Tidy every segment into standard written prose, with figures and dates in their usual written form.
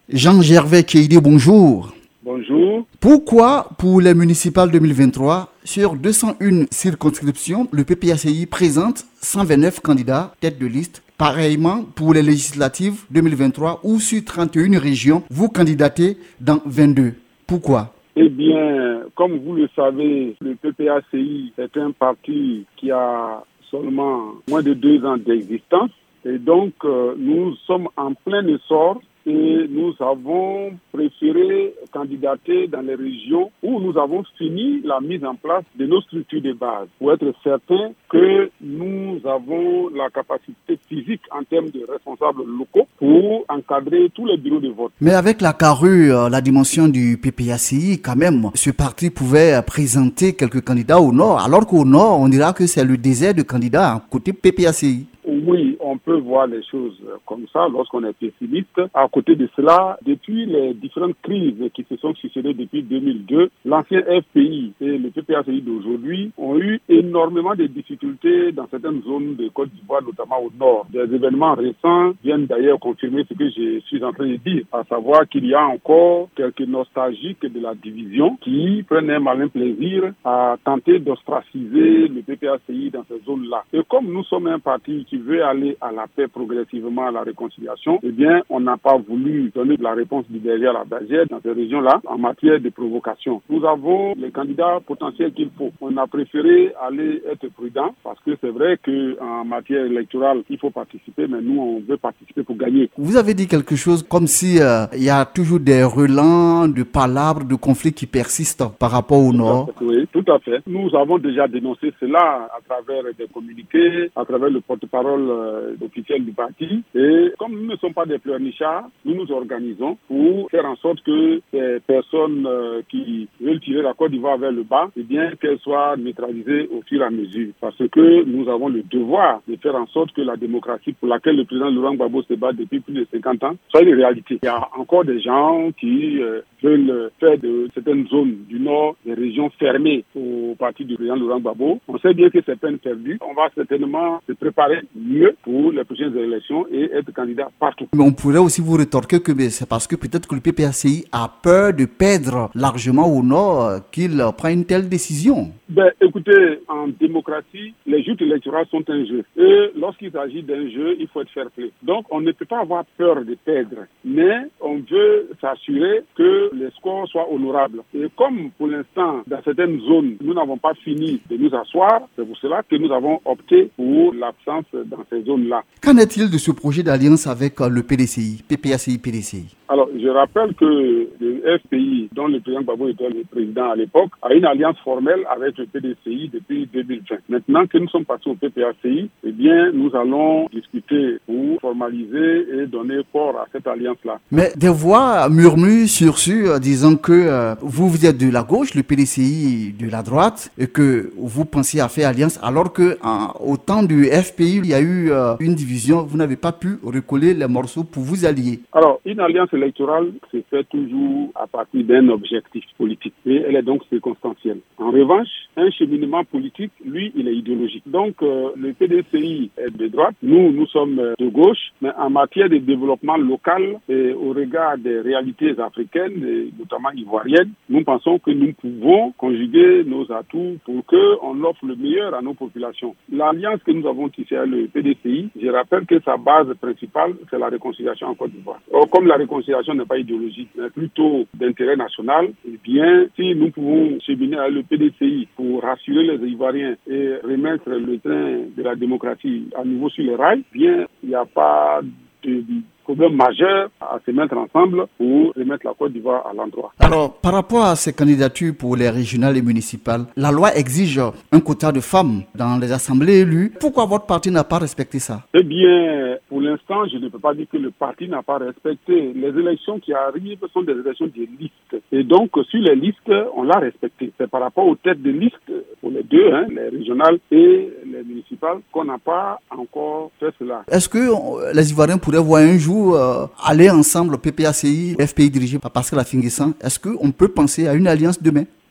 Jean-Gervais Keïdé, bonjour. Bonjour. Pourquoi, pour les municipales 2023, sur 201 circonscriptions, le PPACI présente 129 candidats tête de liste? Pareillement pour les législatives 2023, où sur 31 régions, vous candidatez dans 22. Pourquoi? Eh bien, comme vous le savez, le PPACI est un parti qui a seulement moins de 2 ans d'existence. Et donc, nous sommes en plein essor. Et nous avons préféré candidater dans les régions où nous avons fini la mise en place de nos structures de base pour être certains que nous avons la capacité physique en termes de responsables locaux pour encadrer tous les bureaux de vote. Mais avec la carrure, la dimension du PPACI, quand même, ce parti pouvait présenter quelques candidats au nord, alors qu'au nord, on dira que c'est le désert de candidats côté PPACI. Oui, on peut voir les choses comme ça lorsqu'on est pessimiste. À côté de cela, depuis les différentes crises qui se sont succédées depuis 2002, l'ancien FPI et le PPACI d'aujourd'hui ont eu énormément de difficultés dans certaines zones de Côte d'Ivoire, notamment au nord. Des événements récents viennent d'ailleurs confirmer ce que je suis en train de dire, à savoir qu'il y a encore quelques nostalgiques de la division qui prennent un malin plaisir à tenter d'ostraciser le PPACI dans ces zones-là. Et comme nous sommes un parti qui veut aller à la paix progressivement, à la réconciliation, eh bien, on n'a pas voulu donner la réponse du berger à la bergère dans ces régions-là en matière de provocation. Nous avons les candidats potentiels qu'il faut. On a préféré aller être prudent parce que c'est vrai qu'en matière électorale, il faut participer, mais nous, on veut participer pour gagner. Vous avez dit quelque chose comme si il y a toujours des relents de palabres, de conflits qui persistent par rapport au Nord. Oui, tout à fait. Nous avons déjà dénoncé cela à travers des communiqués, à travers le porte-parole officiel du parti. Et comme nous ne sommes pas des pleurnichards, nous nous organisons pour faire en sorte que ces personnes qui veulent tirer la Côte d'Ivoire vers le bas, eh bien, qu'elles soient neutralisées au fur et à mesure. Parce que nous avons le devoir de faire en sorte que la démocratie pour laquelle le président Laurent Gbagbo se bat depuis plus de 50 ans soit une réalité. Il y a encore des gens qui veulent faire de certaines zones du Nord des régions fermées au parti du président Laurent Gbagbo. On sait bien que c'est peine perdue. On va certainement se préparer mieux pour les prochaines élections et être candidat partout. Mais on pourrait aussi vous rétorquer que c'est parce que peut-être que le PPACI a peur de perdre largement au Nord qu'il prend une telle décision. Écoutez, en démocratie, les joutes électorales sont un jeu. Et lorsqu'il s'agit d'un jeu, il faut être fair play. Donc, on ne peut pas avoir peur de perdre. Mais on veut s'assurer que les scores soient honorables. Et comme pour l'instant, dans certaines zones, nous n'avons pas fini de nous asseoir, c'est pour cela que nous avons opté pour l'absence dans ces zones-là. Qu'en est-il de ce projet d'alliance avec le PDCI, PPACI-PDCI? Alors, je rappelle que le FPI, dont le président Gbagbo était le président à l'époque, a une alliance formelle avec le PDCI depuis 2020. Maintenant que nous sommes passés au PPACI, eh bien, nous allons discuter pour formaliser et donner corps à cette alliance-là. Mais des voix murmurent disant que vous êtes de la gauche, le PDCI de la droite, et que vous pensiez à faire alliance, alors que au temps du FPI, il y a eu une division, vous n'avez pas pu recoller les morceaux pour vous allier. Alors, une alliance électorale se fait toujours à partir d'un objectif politique et elle est donc circonstancielle. En revanche, un cheminement politique, lui, il est idéologique. Donc, le PDCI est de droite, nous sommes de gauche, mais en matière de développement local et au regard des réalités africaines, et notamment ivoiriennes, nous pensons que nous pouvons conjuguer nos atouts pour qu'on offre le meilleur à nos populations. L'alliance que nous avons tissée avec le PDCI, je rappelle que sa base principale, c'est la réconciliation en Côte d'Ivoire. Or, comme la réconciliation n'est pas idéologique, mais plutôt d'intérêt national, eh bien, si nous pouvons cheminer avec le PDCI pour rassurer les Ivoiriens et remettre le train de la démocratie à nouveau sur les rails, bien, il n'y a pas de problème majeur à se mettre ensemble pour remettre la Côte d'Ivoire à l'endroit. Alors, par rapport à ces candidatures pour les régionales et municipales, la loi exige un quota de femmes dans les assemblées élues. Pourquoi votre parti n'a pas respecté ça? Eh bien, pour l'instant, je ne peux pas dire que le parti n'a pas respecté. Les élections qui arrivent sont des élections de liste. Et donc, sur les listes, on l'a respecté. C'est par rapport aux têtes de liste, pour les deux, les régionales et les municipales, qu'on n'a pas encore fait cela. Est-ce que les Ivoiriens pourraient voir un jour aller ensemble, PPACI, FPI dirigé par Pascal Affi N'Guessan? Est-ce qu'on peut penser à une alliance demain?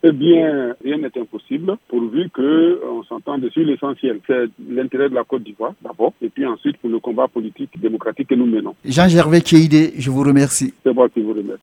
Eh bien, rien n'est impossible pourvu qu'on s'entende sur l'essentiel. C'est l'intérêt de la Côte d'Ivoire d'abord, et puis ensuite pour le combat politique démocratique que nous menons. Jean-Gervais Keïdé, je vous remercie. C'est moi qui vous remercie.